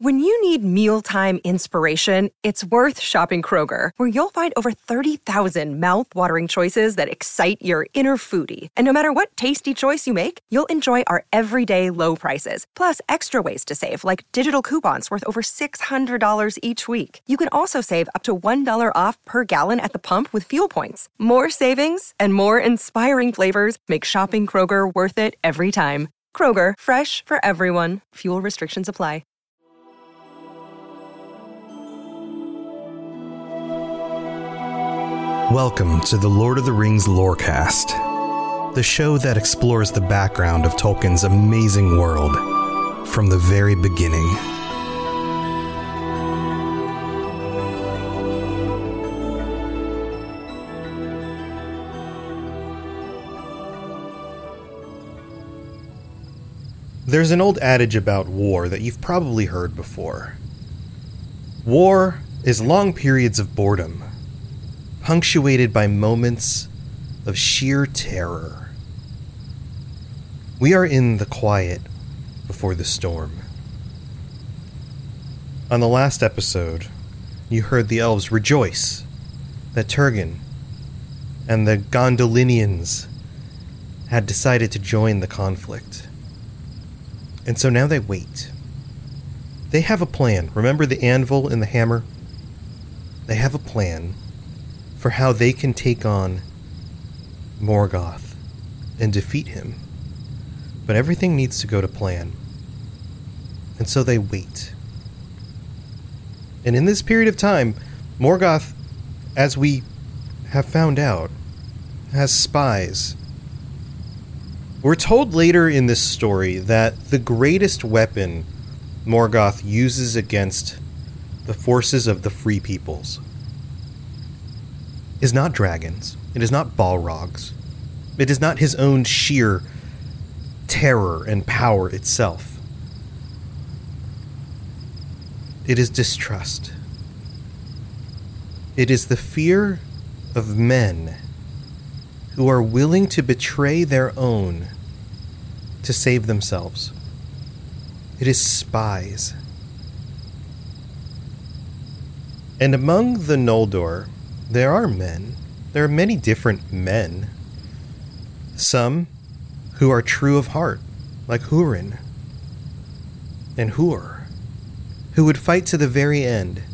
When you need mealtime inspiration, it's worth shopping Kroger, where you'll find over 30,000 mouth-watering choices that excite your inner foodie. And no matter what tasty choice you make, you'll enjoy our everyday low prices, plus extra ways to save, like digital coupons worth over $600 each week. You can also save up to $1 off per gallon at the pump with fuel points. More savings and more inspiring flavors make shopping Kroger worth it every time. Kroger, fresh for everyone. Fuel restrictions apply. Welcome to the Lord of the Rings Lorecast, the show that explores the background of Tolkien's amazing world from the very beginning. There's an old adage about war that you've probably heard before. War is long periods of boredom, punctuated by moments of sheer terror. We are in the quiet before the storm. On the last episode, you heard the elves rejoice that Turgon and the Gondolinians had decided to join the conflict. And so now they wait. They have a plan. Remember the anvil and the hammer? They have a plan for how they can take on Morgoth and defeat him. But everything needs to go to plan. And so they wait. And in this period of time, Morgoth, as we have found out, has spies. We're told later in this story that the greatest weapon Morgoth uses against the forces of the Free Peoples is not dragons. It is not Balrogs. It is not his own sheer terror and power itself. It is distrust. It is the fear of men who are willing to betray their own to save themselves. It is spies. And among the Noldor, there are men. There are many different men. Some who are true of heart, like Hurin and Hur, who would fight to the very end.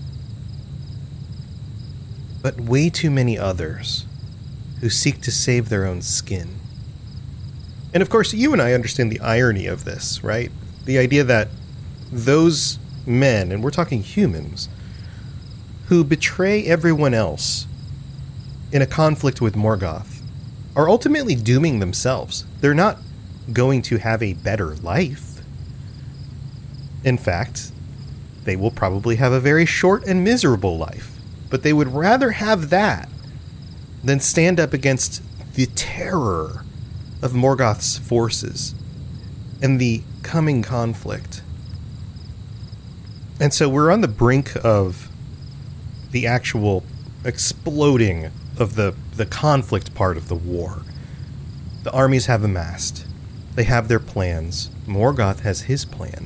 But way too many others who seek to save their own skin. And of course, you and I understand the irony of this, right? The idea that those men, and we're talking humans, who betray everyone else in a conflict with Morgoth, are ultimately dooming themselves. They're not going to have a better life. In fact, they will probably have a very short and miserable life, but they would rather have that than stand up against the terror of Morgoth's forces and the coming conflict. And so we're on the brink of the actual exploding of the conflict part of the war. The armies have amassed. They have their plans. Morgoth has his plan.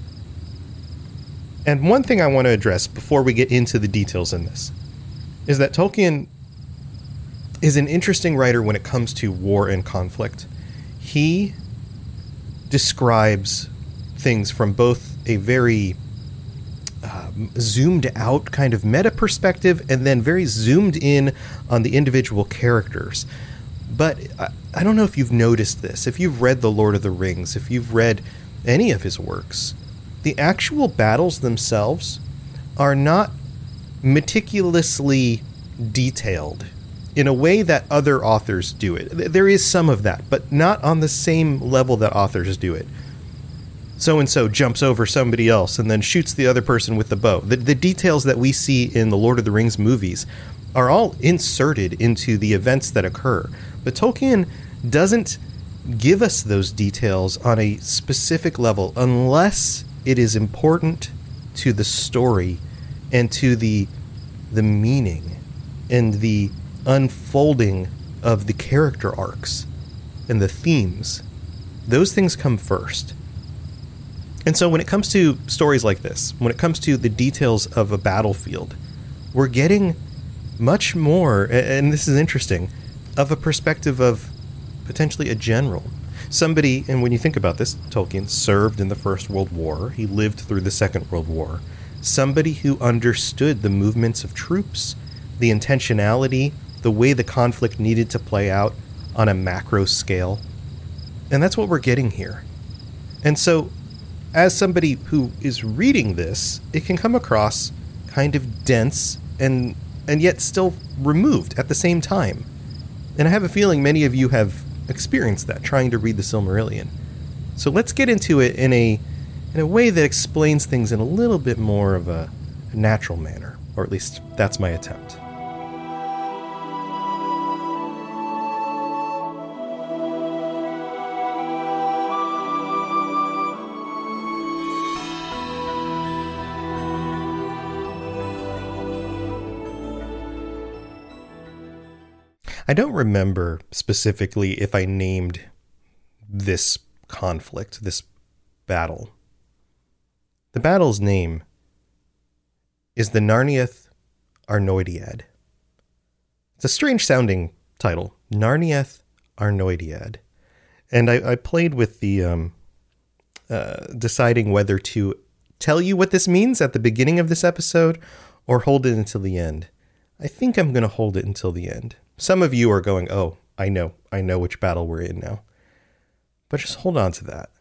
And one thing I want to address before we get into the details in this is that Tolkien is an interesting writer when it comes to war and conflict. He describes things from both a very zoomed out kind of meta perspective and then very zoomed in on the individual characters. But I don't know if you've noticed this. If you've read The Lord of the Rings, if you've read any of his works, the actual battles themselves are not meticulously detailed in a way that other authors do it. There is some of that, but not on the same level that authors do it. So-and-so jumps over somebody else and then shoots the other person with the bow. The details that we see in the Lord of the Rings movies are all inserted into the events that occur. But Tolkien doesn't give us those details on a specific level unless it is important to the story and to the meaning and the unfolding of the character arcs and the themes. Those things come first. And so when it comes to stories like this, when it comes to the details of a battlefield, we're getting much more, and this is interesting, of a perspective of potentially a general. Somebody, and when you think about this, Tolkien served in the First World War. He lived through the Second World War. Somebody who understood the movements of troops, the intentionality, the way the conflict needed to play out on a macro scale. And that's what we're getting here. And so, as somebody who is reading this, it can come across kind of dense and yet still removed at the same time. And I have a feeling many of you have experienced that trying to read the Silmarillion. So let's get into it in a way that explains things in a little bit more of a natural manner, or at least that's my attempt. I don't remember specifically if I named this conflict, this battle. The battle's name is the Narniath Arnoediad. It's a strange sounding title, Narniath Arnoediad. And I played with the deciding whether to tell you what this means at the beginning of this episode or hold it until the end. I think I'm going to hold it until the end. Some of you are going, oh, I know which battle we're in now. But just hold on to that.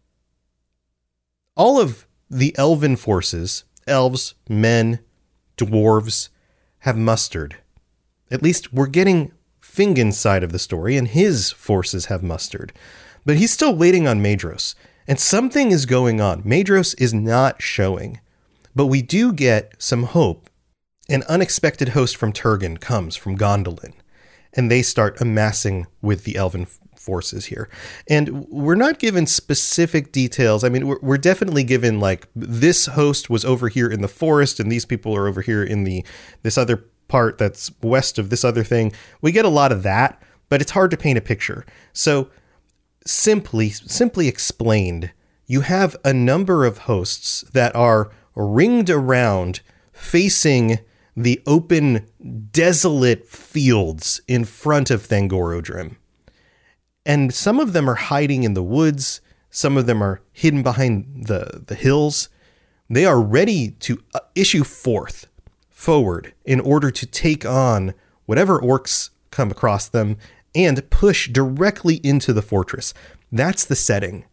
All of the elven forces, elves, men, dwarves, have mustered. At least we're getting Fingon's side of the story, and his forces have mustered. But he's still waiting on Maedhros, and something is going on. Maedhros is not showing. But we do get some hope. An unexpected host from Turgon comes from Gondolin, and they start amassing with the elven forces here. And we're not given specific details. I mean, we're definitely given, like, this host was over here in the forest, and these people are over here in this other part that's west of this other thing. We get a lot of that, but it's hard to paint a picture. So simply explained, you have a number of hosts that are ringed around, facing the open, desolate fields in front of Thangorodrim. And some of them are hiding in the woods. Some of them are hidden behind the hills. They are ready to issue forward in order to take on whatever orcs come across them and push directly into the fortress. That's the setting.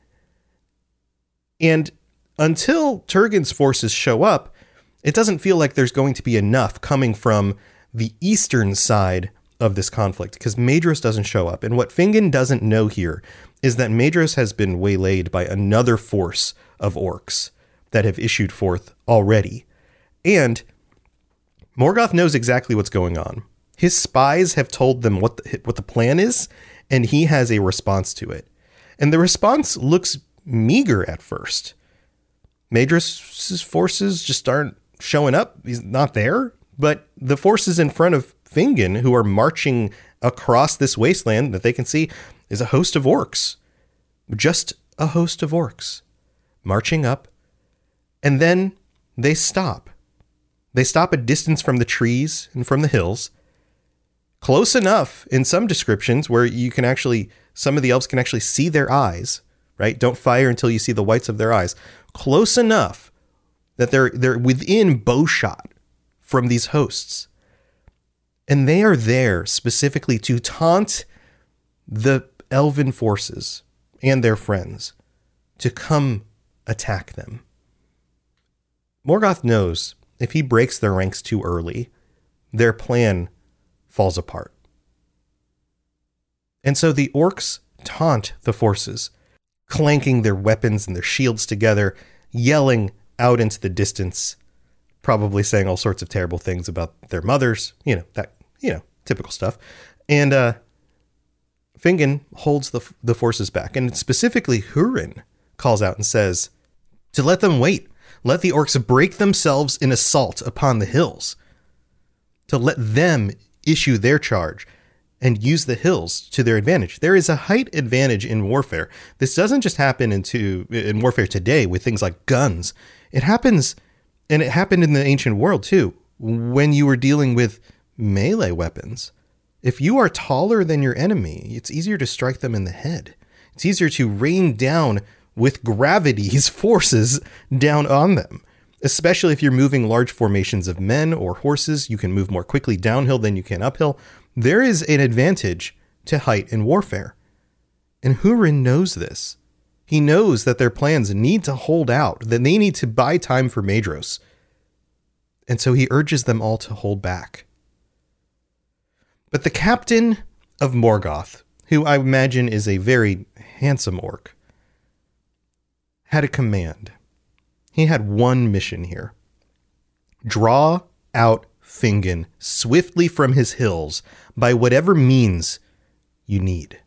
And until Turgon's forces show up, it doesn't feel like there's going to be enough coming from the eastern side of this conflict, because Maedhros doesn't show up. And what Fingon doesn't know here is that Maedhros has been waylaid by another force of orcs that have issued forth already. And Morgoth knows exactly what's going on. His spies have told them what the plan is, and he has a response to it. And the response looks meager at first. Maedhros' forces just aren't showing up. He's not there. But the forces in front of Fingon, who are marching across this wasteland that they can see, is a host of orcs. Just a host of orcs marching up. And then they stop. They stop a distance from the trees and from the hills. Close enough in some descriptions where you can actually, some of the elves can actually see their eyes, right? Don't fire until you see the whites of their eyes. Close enough that they're within bowshot from these hosts. And they are there specifically to taunt the elven forces and their friends to come attack them. Morgoth knows if he breaks their ranks too early, their plan falls apart. And so the orcs taunt the forces, clanking their weapons and their shields together, yelling out into the distance, probably saying all sorts of terrible things about their mothers, typical stuff. And Fingon holds the forces back. And specifically, Hurin calls out and says to let them wait. Let the orcs break themselves in assault upon the hills. To let them issue their charge. and use the hills to their advantage. There is a height advantage in warfare. This doesn't just happen in warfare today with things like guns. It happens, and it happened in the ancient world too, when you were dealing with melee weapons. If you are taller than your enemy, it's easier to strike them in the head. It's easier to rain down with gravity's forces down on them, especially if you're moving large formations of men or horses. You can move more quickly downhill than you can uphill. There is an advantage to height in warfare. And Húrin knows this. He knows that their plans need to hold out, that they need to buy time for Maedhros. And so he urges them all to hold back. But the captain of Morgoth, who I imagine is a very handsome orc, had a command. He had one mission here. Draw out Fingon swiftly from his hills by whatever means you need.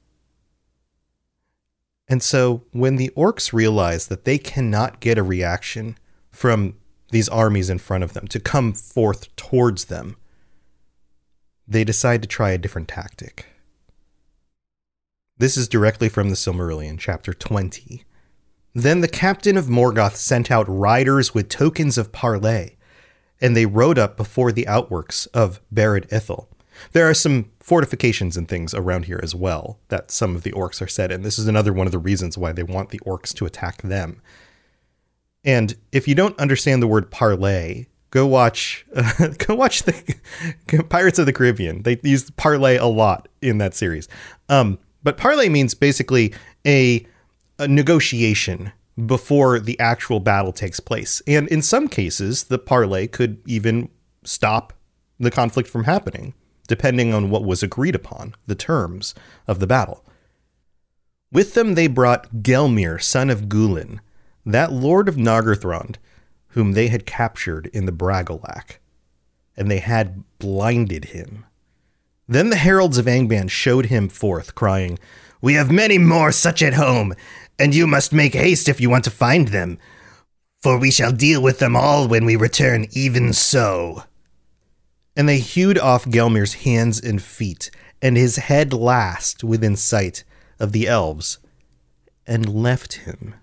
And so when the orcs realize that they cannot get a reaction from these armies in front of them to come forth towards them, they decide to try a different tactic. This is directly from the Silmarillion, chapter 20. Then the captain of Morgoth sent out riders with tokens of parley, and they rode up before the outworks of Barad Ithil. There are some fortifications and things around here as well that some of the orcs are set in. This is another one of the reasons why they want the orcs to attack them. And if you don't understand the word parley, go watch the Pirates of the Caribbean. They use parley a lot in that series. But parley means basically a negotiation before the actual battle takes place. And in some cases, the parley could even stop the conflict from happening, depending on what was agreed upon, the terms of the battle. With them they brought Gelmir, son of Gulin, that lord of Nargothrond, whom they had captured in the Bragolac, and they had blinded him. Then the heralds of Angband showed him forth, crying, "We have many more such at home, and you must make haste if you want to find them, for we shall deal with them all when we return, even so." And they hewed off Gelmir's hands and feet, and his head last within sight of the elves, and left him.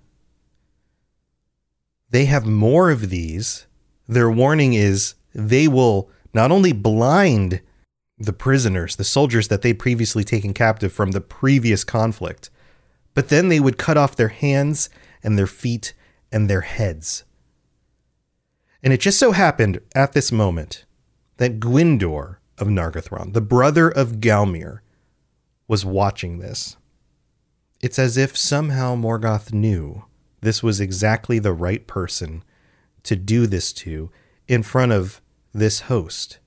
They have more of these. Their warning is they will not only blind the prisoners, the soldiers that they'd previously taken captive from the previous conflict, but then they would cut off their hands and their feet and their heads. And it just so happened at this moment that Gwyndor of Nargothrond, the brother of Gelmir, was watching this. It's as if somehow Morgoth knew this was exactly the right person to do this to in front of this host.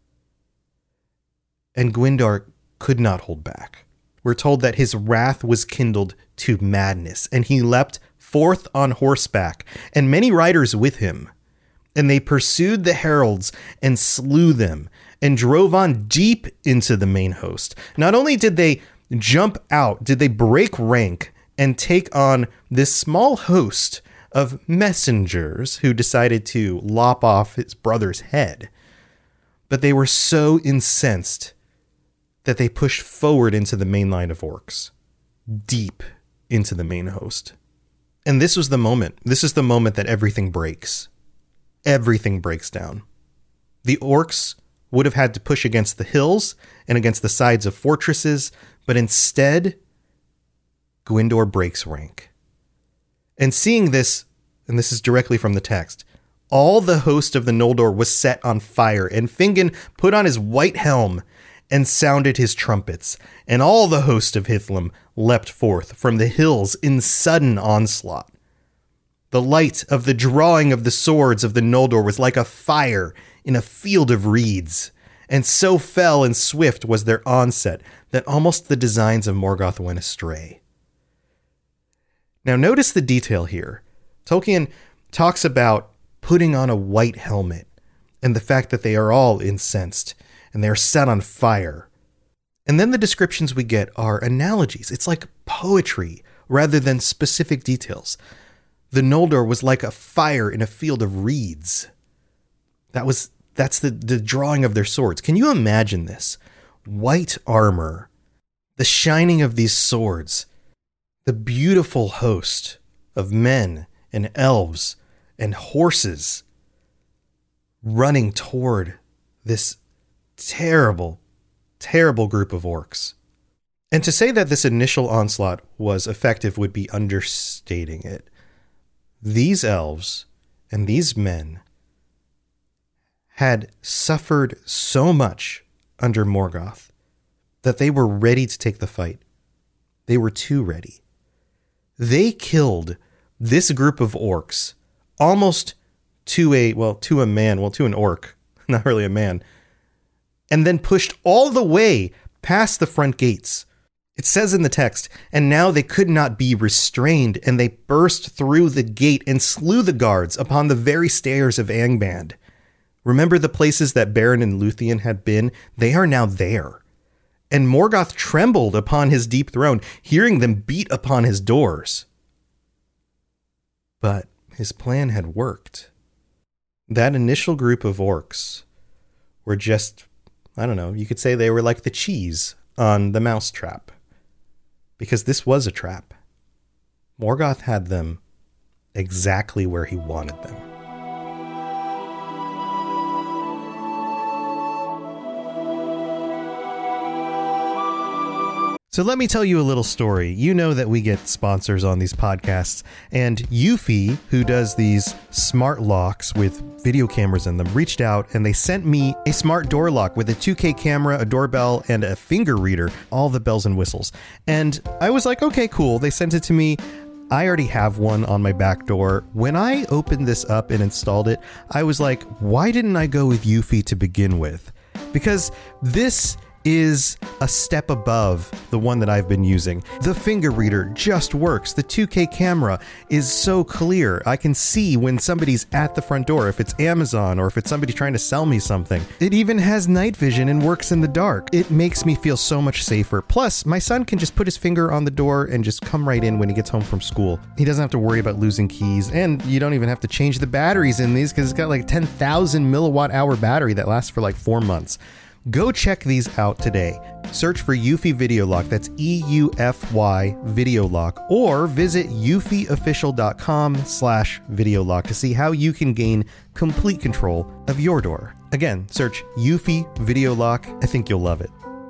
And Gwyndor could not hold back. We're told that his wrath was kindled to madness, and he leapt forth on horseback, and many riders with him. And they pursued the heralds and slew them, and drove on deep into the main host. Not only did they jump out, did they break rank and take on this small host of messengers who decided to lop off his brother's head, but they were so incensed that they pushed forward into the main line of orcs, deep into the main host. And this was the moment. This is the moment that everything breaks. Everything breaks down. The orcs would have had to push against the hills and against the sides of fortresses, but instead, Gwyndor breaks rank. And seeing this, and this is directly from the text, all the host of the Noldor was set on fire, and Fingon put on his white helm and sounded his trumpets, and all the host of Hithlum leapt forth from the hills in sudden onslaught. The light of the drawing of the swords of the Noldor was like a fire in a field of reeds, and so fell and swift was their onset that almost the designs of Morgoth went astray. Now notice the detail here. Tolkien talks about putting on a white helmet and the fact that they are all incensed and they are set on fire. And then the descriptions we get are analogies. It's like poetry rather than specific details. The Noldor was like a fire in a field of reeds. That's the drawing of their swords. Can you imagine this? white armor, the shining of these swords, the beautiful host of men and elves and horses running toward this terrible, terrible group of orcs. And to say that this initial onslaught was effective would be understating it. These elves and these men had suffered so much under Morgoth that they were ready to take the fight. They were too ready. They killed this group of orcs almost to an orc, not really a man, and then pushed all the way past the front gates. It says in the text, and now they could not be restrained, and they burst through the gate and slew the guards upon the very stairs of Angband. Remember the places that Beren and Luthien had been? They are now there. And Morgoth trembled upon his deep throne, hearing them beat upon his doors. But his plan had worked. That initial group of orcs were just, I don't know, you could say they were like the cheese on the mousetrap. Because this was a trap. Morgoth had them exactly where he wanted them. So let me tell you a little story. You know that we get sponsors on these podcasts, and Eufy, who does these smart locks with video cameras in them, reached out and they sent me a smart door lock with a 2K camera, a doorbell, and a finger reader, all the bells and whistles. And I was like, okay, cool. They sent it to me. I already have one on my back door. When I opened this up and installed it, I was like, why didn't I go with Eufy to begin with? Because this is a step above the one that I've been using. The finger reader just works. The 2K camera is so clear. I can see when somebody's at the front door, if it's Amazon or if it's somebody trying to sell me something. It even has night vision and works in the dark. It makes me feel so much safer. Plus, my son can just put his finger on the door and just come right in when he gets home from school. He doesn't have to worry about losing keys, and you don't even have to change the batteries in these because it's got like a 10,000 milliwatt hour battery that lasts for like 4 months. Go check these out today. Search for Eufy Video Lock, that's EUFY Video Lock, or visit eufyofficial.com/video lock to see how you can gain complete control of your door. Again, search Eufy Video Lock. I think you'll love it.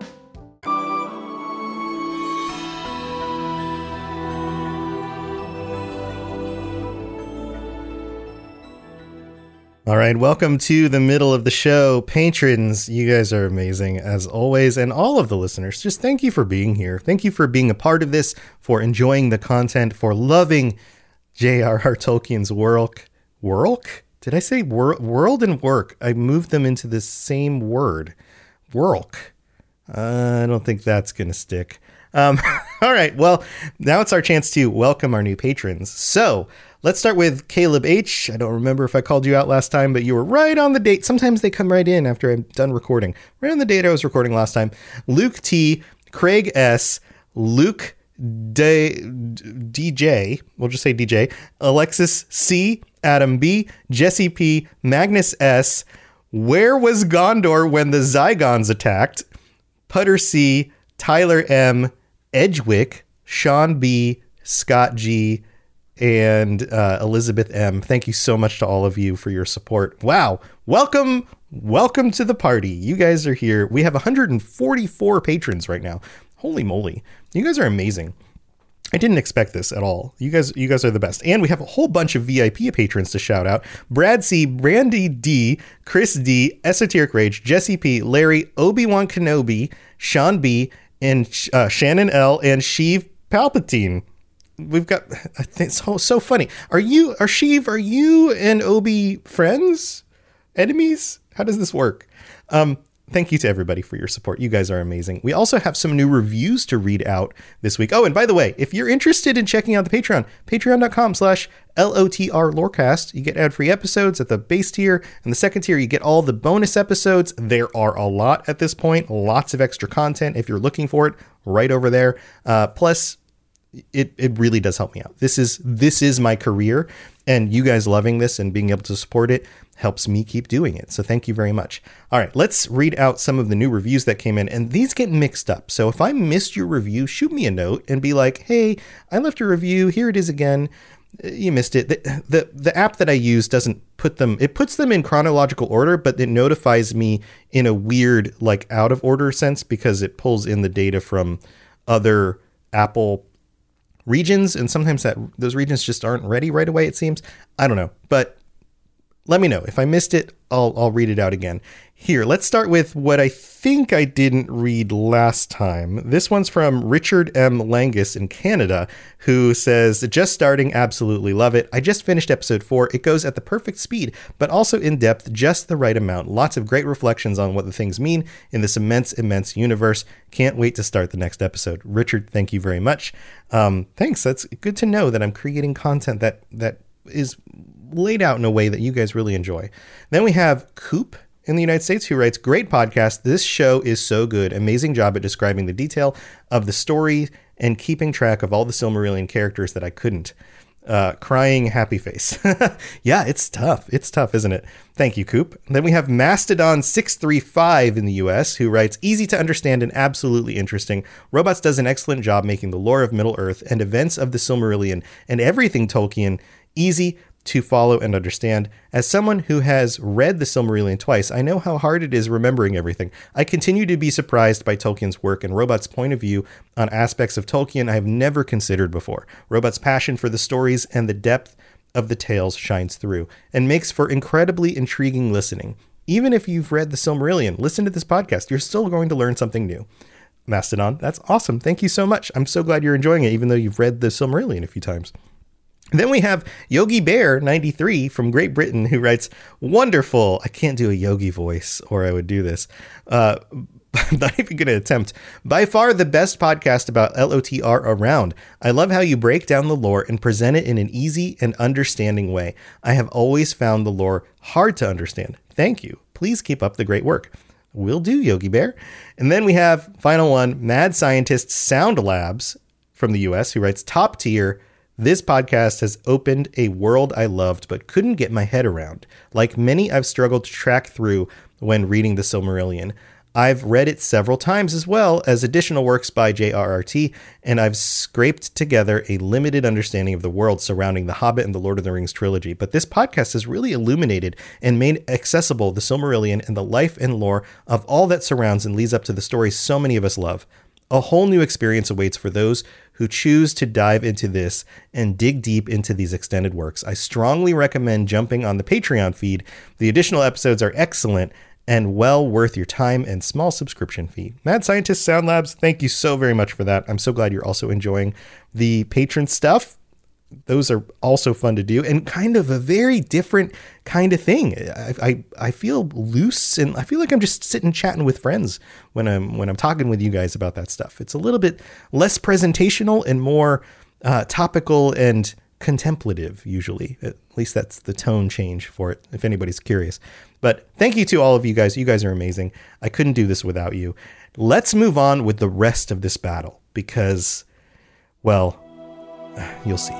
All right, welcome to the middle of the show. Patrons, you guys are amazing as always, and all of the listeners, just thank you for being here. Thank you for being a part of this, for enjoying the content, for loving J.R.R. Tolkien's work. Work? Did I say world and work? I moved them into the same word. Work. I don't think that's going to stick. All right, well, now it's our chance to welcome our new patrons. So let's start with Caleb H. I don't remember if I called you out last time, but you were right on the date. Sometimes they come right in after I'm done recording. Right on the date I was recording last time. Luke T, Craig S, Luke DJ, we'll just say DJ, Alexis C, Adam B, Jesse P, Magnus S, Where was Gondor when the Zygons attacked? Putter C, Tyler M, Edgewick, Sean B, Scott G, and Elizabeth M. Thank you so much to all of you for your support. Wow. Welcome to the party. You guys are here. We have 144 patrons right now. Holy moly. You guys are amazing. I didn't expect this at all. You guys are the best. And we have a whole bunch of VIP patrons to shout out. Brad C, Brandy D, Chris D, Esoteric Rage, Jesse P, Larry, Obi-Wan Kenobi, Sean B, and Shannon L, and Sheev Palpatine. We've got, I think it's so funny. Are Sheev, are you and Obi friends? Enemies? How does this work? Thank you to everybody for your support. You guys are amazing. We also have some new reviews to read out this week. Oh, and by the way, if you're interested in checking out the Patreon, patreon.com/LOTRLorecast, you get ad-free episodes at the base tier, and the second tier, you get all the bonus episodes. There are a lot at this point, lots of extra content if you're looking for it right over there. Plus, it really does help me out. This is my career, and you guys loving this and being able to support it helps me keep doing it. So thank you very much. All right, let's read out some of the new reviews that came in, and these get mixed up. So if I missed your review, shoot me a note and be like, hey, I left a review. Here it is again. You missed it. The app that I use doesn't put them, it puts them in chronological order, but it notifies me in a weird, like out of order sense, because it pulls in the data from other Apple regions. And sometimes those regions just aren't ready right away, it seems. I don't know, but let me know. If I missed it, I'll read it out again. Here, let's start with what I think I didn't read last time. This one's from Richard M. Langus in Canada, who says, just starting, absolutely love it. I just finished episode 4. It goes at the perfect speed, but also in depth, just the right amount. Lots of great reflections on what the things mean in this immense universe. Can't wait to start the next episode. Richard, thank you very much. Thanks. That's good to know that I'm creating content that is laid out in a way that you guys really enjoy. Then we have Coop in the United States, who writes, great podcast. This show is so good. Amazing job at describing the detail of the story and keeping track of all the Silmarillion characters that I couldn't. Crying happy face. Yeah, it's tough. It's tough, isn't it? Thank you, Coop. And then we have Mastodon635 in the US, who writes, easy to understand and absolutely interesting. Robots does an excellent job making the lore of Middle-earth and events of the Silmarillion and everything Tolkien easy to follow and understand. As someone who has read the Silmarillion twice, I know how hard it is remembering everything. I continue to be surprised by Tolkien's work and Robot's point of view on aspects of Tolkien I have never considered before. Robot's passion for the stories and the depth of the tales shines through and makes for incredibly intriguing listening. Even if you've read the Silmarillion, listen to this podcast. You're still going to learn something new. Mastodon, that's awesome. Thank you so much. I'm so glad you're enjoying it, even though you've read the Silmarillion a few times. Then we have Yogi Bear 93 from Great Britain, who writes, wonderful. I can't do a Yogi voice, or I would do this. I'm not even going to attempt. By far the best podcast about LOTR around. I love how you break down the lore and present it in an easy and understanding way. I have always found the lore hard to understand. Thank you. Please keep up the great work. Will do, Yogi Bear. And then we have, final one, Mad Scientist Sound Labs from the US, who writes, top tier. This podcast has opened a world I loved but couldn't get my head around. Like many, I've struggled to track through when reading the Silmarillion. I've read it several times as well as additional works by J.R.R.T., and I've scraped together a limited understanding of the world surrounding The Hobbit and the Lord of the Rings trilogy. But this podcast has really illuminated and made accessible the Silmarillion and the life and lore of all that surrounds and leads up to the stories so many of us love. A whole new experience awaits for those who choose to dive into this and dig deep into these extended works. I strongly recommend jumping on the Patreon feed. The additional episodes are excellent and well worth your time and small subscription fee. Mad Scientist Sound Labs, thank you so very much for that. I'm so glad you're also enjoying the patron stuff. Those are also fun to do and kind of a very different kind of thing. I feel loose and I feel like I'm just sitting chatting with friends when I'm talking with you guys about that stuff. It's a little bit less presentational and more topical and contemplative usually. At least that's the tone change for it, if anybody's curious. But thank you to all of you guys. You guys are amazing. I couldn't do this without you. Let's move on with the rest of this battle because, well, you'll see.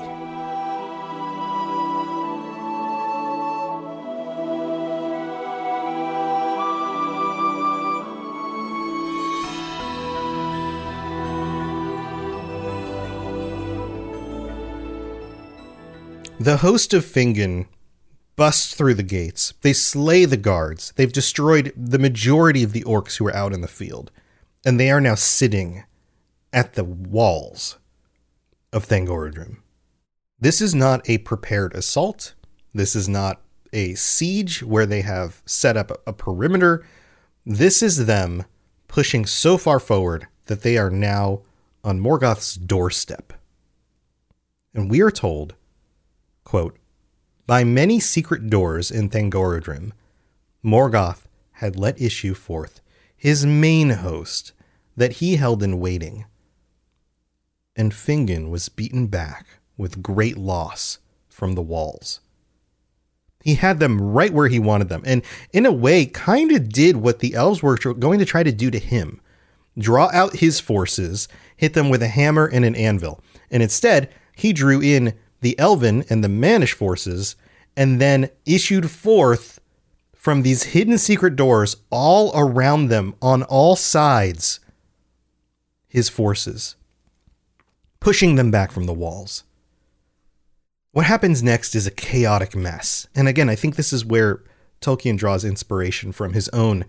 The host of Fingon busts through the gates. They slay the guards. They've destroyed the majority of the orcs who are out in the field. And they are now sitting at the walls of Thangorodrim. This is not a prepared assault. This is not a siege where they have set up a perimeter. This is them pushing so far forward that they are now on Morgoth's doorstep. And we are told, quote, by many secret doors in Thangorodrim, Morgoth had let issue forth his main host that he held in waiting. And Fingon was beaten back with great loss from the walls. He had them right where he wanted them, and in a way kind of did what the elves were going to try to do to him. Draw out his forces, hit them with a hammer and an anvil. And instead, he drew in the Elven and the Mannish forces and then issued forth from these hidden secret doors all around them on all sides his forces, pushing them back from the walls. What happens next is a chaotic mess. And again, I think this is where Tolkien draws inspiration from his own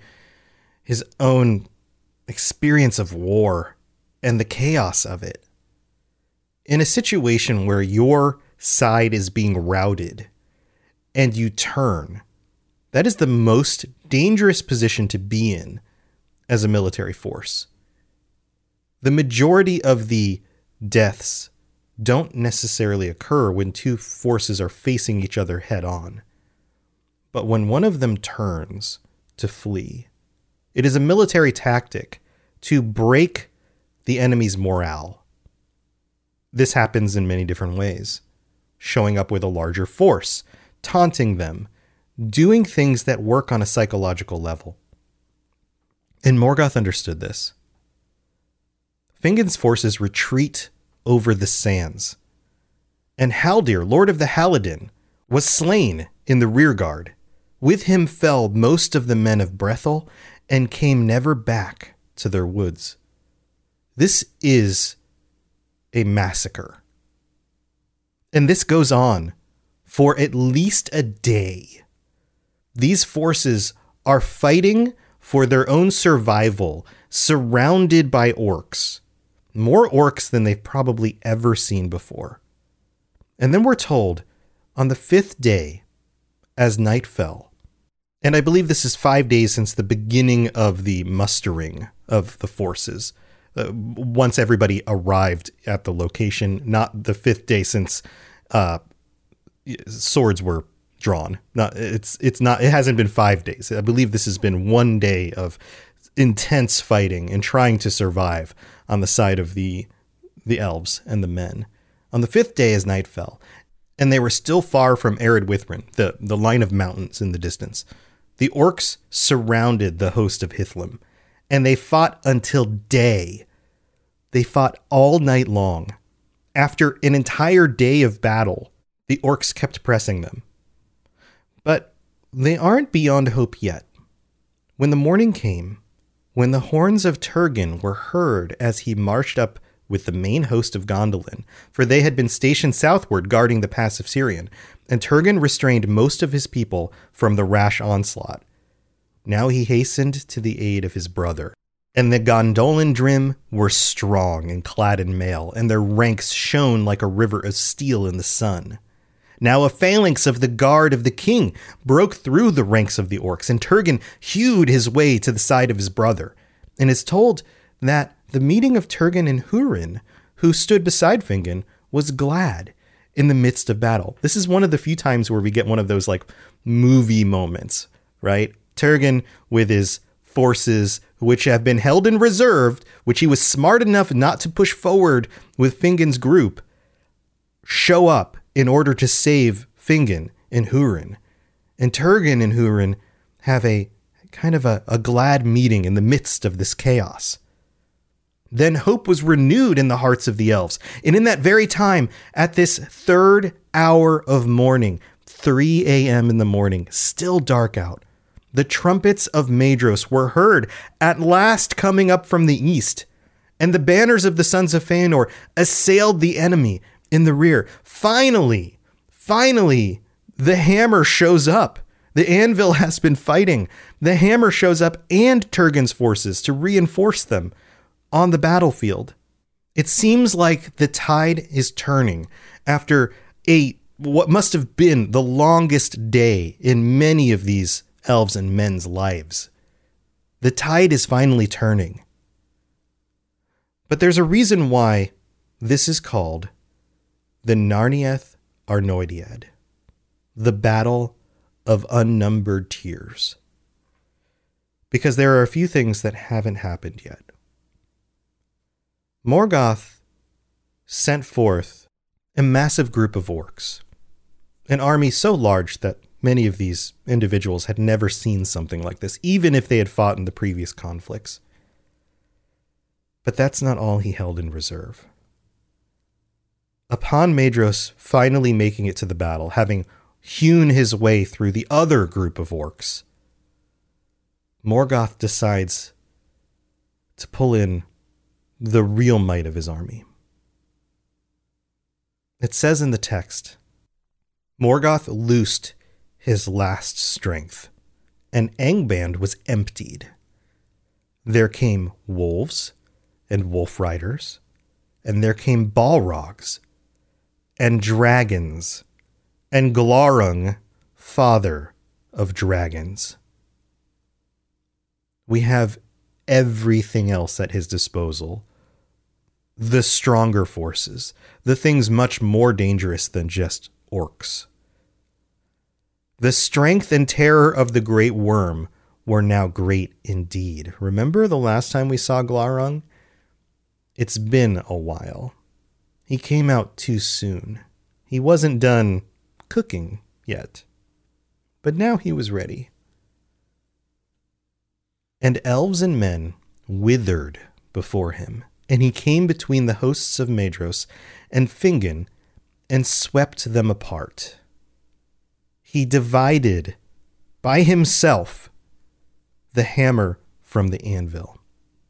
experience of war and the chaos of it. In a situation where your side is being routed and you turn, that is the most dangerous position to be in as a military force. The majority of the deaths don't necessarily occur when two forces are facing each other head on. But when one of them turns to flee, it is a military tactic to break the enemy's morale. This happens in many different ways. Showing up with a larger force, taunting them, doing things that work on a psychological level. And Morgoth understood this. Fingon's forces retreat over the sands, and Haldir, Lord of the Haladin, was slain in the rear guard. With him fell most of the men of Brethil, and came never back to their woods. This is a massacre. And this goes on for at least a day. These forces are fighting for their own survival, surrounded by orcs. More orcs than they've probably ever seen before. And then we're told, on the 5th day, as night fell, and I believe this is 5 days since the beginning of the mustering of the forces, once everybody arrived at the location, not the 5th day since swords were drawn. It hasn't been 5 days. I believe this has been 1 day of intense fighting and trying to survive on the side of the elves and the men. On the 5th day as night fell, and they were still far from Ered Withrin, the line of mountains in the distance, the orcs surrounded the host of Hithlim, and they fought until day. They fought all night long. After an entire day of battle, the orcs kept pressing them. But they aren't beyond hope yet. When the morning came, when the horns of Turgon were heard as he marched up with the main host of Gondolin, for they had been stationed southward guarding the pass of Sirion, and Turgon restrained most of his people from the rash onslaught. Now he hastened to the aid of his brother. And the Gondolin were strong and clad in mail, and their ranks shone like a river of steel in the sun. Now a phalanx of the guard of the king broke through the ranks of the orcs, and Turgon hewed his way to the side of his brother. And is told that the meeting of Turgon and Hurin, who stood beside Fingon, was glad in the midst of battle. This is one of the few times where we get one of those like movie moments, right? Turgon with his forces, which have been held in reserve, which he was smart enough not to push forward with Fingon's group, show up in order to save Fingon and Hurin. And Turgon and Hurin have a kind of a glad meeting in the midst of this chaos. Then hope was renewed in the hearts of the elves. And in that very time, at this 3rd hour of morning, 3 a.m. in the morning, still dark out, the trumpets of Maedhros were heard at last coming up from the east, and the banners of the sons of Feanor assailed the enemy in the rear. Finally, the hammer shows up. The anvil has been fighting. The hammer shows up and Turgon's forces to reinforce them on the battlefield. It seems like the tide is turning after what must have been the longest day in many of these elves and men's lives. The tide is finally turning. But there's a reason why this is called the Narnieth Arnoediad, the Battle of Unnumbered Tears. Because there are a few things that haven't happened yet. Morgoth sent forth a massive group of orcs, an army so large that many of these individuals had never seen something like this, even if they had fought in the previous conflicts. But that's not all he held in reserve. Upon Maedhros finally making it to the battle, having hewn his way through the other group of orcs, Morgoth decides to pull in the real might of his army. It says in the text, Morgoth loosed his last strength, and Angband was emptied. There came wolves and wolf riders, and there came balrogs and dragons, and Glaurung, father of dragons. We have everything else at his disposal. The stronger forces, the things much more dangerous than just orcs. The strength and terror of the great worm were now great indeed. Remember the last time we saw Glaurung? It's been a while. He came out too soon. He wasn't done cooking yet. But now he was ready. And elves and men withered before him, and he came between the hosts of Maedhros and Fingon and swept them apart. He divided by himself the hammer from the anvil.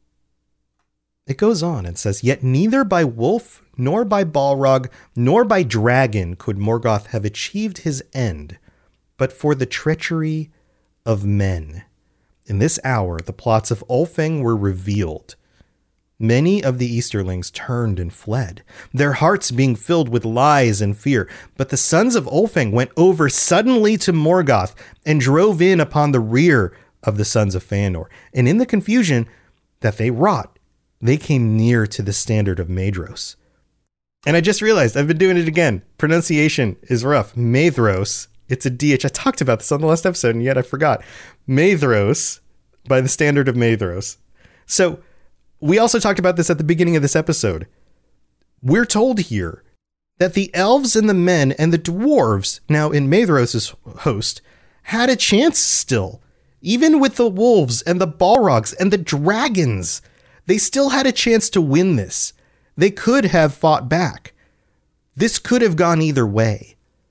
It goes on and says, yet neither by wolf, nor by balrog, nor by dragon could Morgoth have achieved his end, but for the treachery of men. In this hour, the plots of Ulfang were revealed. Many of the Easterlings turned and fled, their hearts being filled with lies and fear. But the sons of Ulfang went over suddenly to Morgoth and drove in upon the rear of the sons of Fëanor. And in the confusion that they wrought, they came near to the standard of Maedhros. And I just realized I've been doing it again. Pronunciation is rough. Maedhros. It's a DH. I talked about this on the last episode, and yet I forgot. Maedhros, by the standard of Maedhros. So we also talked about this at the beginning of this episode. We're told here that the elves and the men and the dwarves, now in Maedhros' host, had a chance still. Even with the wolves and the balrogs and the dragons, they still had a chance to win this. They could have fought back. This could have gone either way.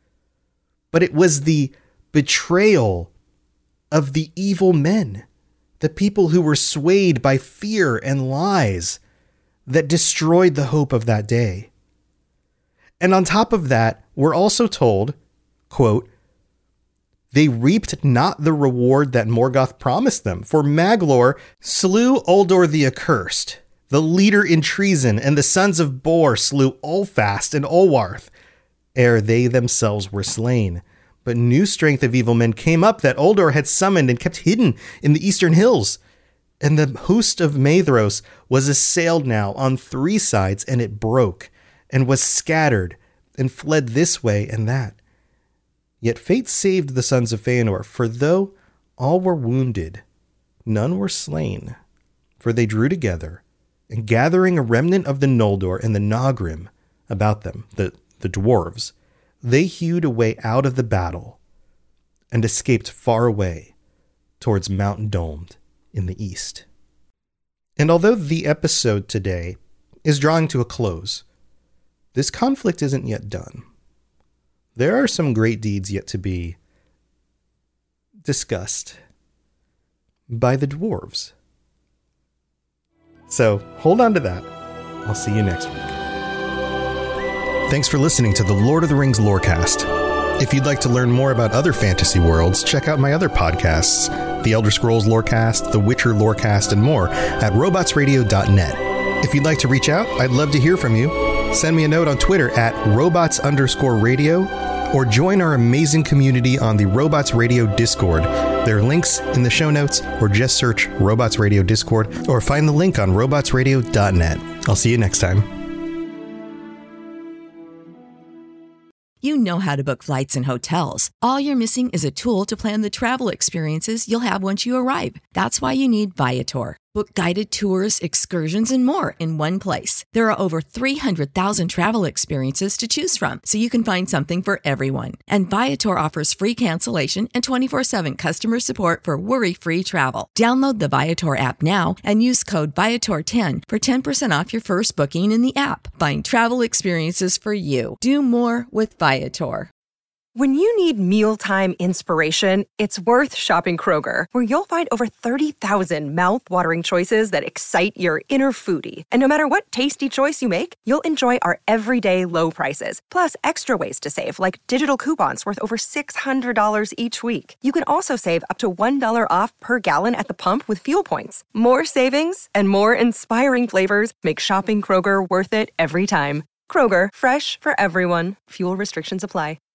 But it was the betrayal of the evil men, the people who were swayed by fear and lies, that destroyed the hope of that day. And on top of that, we're also told, quote, they reaped not the reward that Morgoth promised them, for Maglor slew Uldor the Accursed, the leader in treason, and the sons of Bor slew Ulfast and Olwarth, ere they themselves were slain. But new strength of evil men came up that Uldor had summoned and kept hidden in the eastern hills. And the host of Maedhros was assailed now on 3 sides, and it broke, and was scattered, and fled this way and that. Yet fate saved the sons of Fëanor, for though all were wounded, none were slain. For they drew together, and gathering a remnant of the Noldor and the Nagrim about them, the dwarves, they hewed a way out of the battle and escaped far away towards Mount Domed in the east. And although the episode today is drawing to a close, this conflict isn't yet done. There are some great deeds yet to be discussed by the dwarves. So hold on to that. I'll see you next week. Thanks for listening to the Lord of the Rings Lorecast. If you'd like to learn more about other fantasy worlds, check out my other podcasts, the Elder Scrolls Lorecast, the Witcher Lorecast, and more at robotsradio.net. If you'd like to reach out, I'd love to hear from you. Send me a note on Twitter at robots_radio, or join our amazing community on the Robots Radio Discord. There are links in the show notes, or just search Robots Radio Discord, or find the link on robotsradio.net. I'll see you next time. You know how to book flights and hotels. All you're missing is a tool to plan the travel experiences you'll have once you arrive. That's why you need Viator. Book guided tours, excursions, and more in one place. There are over 300,000 travel experiences to choose from, so you can find something for everyone. And Viator offers free cancellation and 24/7 customer support for worry-free travel. Download the Viator app now and use code Viator10 for 10% off your first booking in the app. Find travel experiences for you. Do more with Viator. When you need mealtime inspiration, it's worth shopping Kroger, where you'll find over 30,000 mouth-watering choices that excite your inner foodie. And no matter what tasty choice you make, you'll enjoy our everyday low prices, plus extra ways to save, like digital coupons worth over $600 each week. You can also save up to $1 off per gallon at the pump with fuel points. More savings and more inspiring flavors make shopping Kroger worth it every time. Kroger, fresh for everyone. Fuel restrictions apply.